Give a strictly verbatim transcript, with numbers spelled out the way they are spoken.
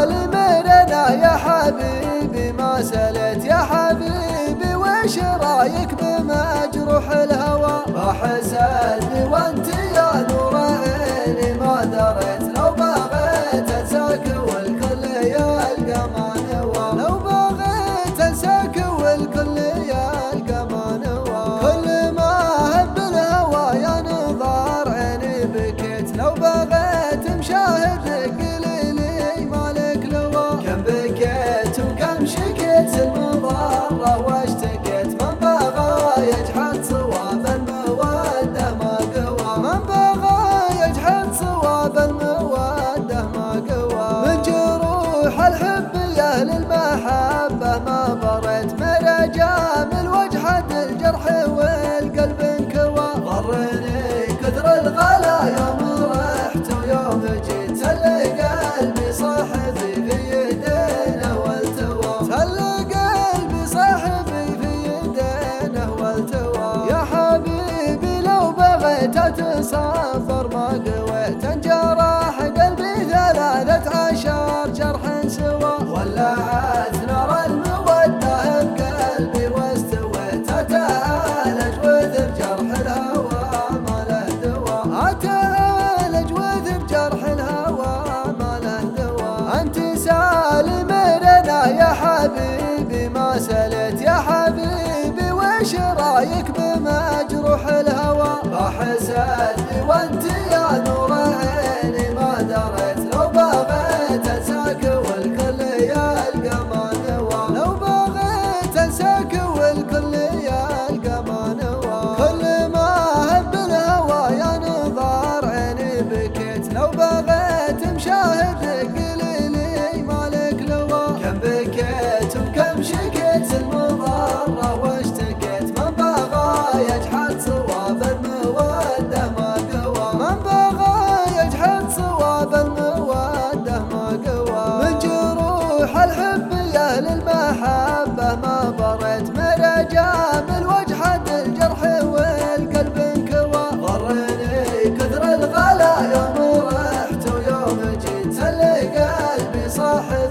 مرنا يا حبيبي ما سلت يا حبيبي، وش رايك بمجروح الهوى؟ بحسدني وانت يا نور عيني ما دريت، لو بغيت انساك والكل يلقى ما نوى، لو بغيت انساك والكل يلقى ما نوى. كل ما هب الهوى يا نظار عيني بكيت، لو بغيت مشاهدك قليلي مالك لوى. كم بكيت وكم شكيت المضرة واشتكيت، من بغى يجحد صواب المودة ما قوى، من بغى يجحد صواب المودة ما قوى. من جروح الحب يا أهل المحبة ما بريت، من جامل وجحد الجرح والقلب انكوى. ضرني كثر الغلا يوم رحت ويوم جيت، تل قلبي صاحبي في يدينه والتوى، تل قلبي صاحبي في يدينه والتوى. يا حبيبي لو بغيت اتصبر ما قويت، انجرح قلبي ثلاثة عشر جرح سوى، ولعت نار المودة بقلبي واستويت، اتعالج وذر جرح الهوى ما له دوا، اتعالج وذر جرح الهوى ما له دوا. انت سالي مرنا يا حبيبي ما سلت يا حبيبي، وش رايك بمجروح الهوى؟ بحسدني وانت يا نور عيني ما دريت، لو بغيت انساك والكل يلقى ما نوى، لو بغيت انساك والكل يلقى ما نوى. كل ما هب الهوى يا نظار عيني بكيت، لو بغيت مشاهدك قليلي مالك لوى. كم بكيت وكم شكيت المضرة واشتكيت، من بغى يجحد صواب المودة ما قوى، من بغى يجحد صواب المودة ما قوى. من جروح الحب يا أهل المحبة ما بريت، من جامل وجحد الجرح والقلب انكوى. ضرني كثر الغلا يوم رحت ويوم جيت، تل قلبي صاحبي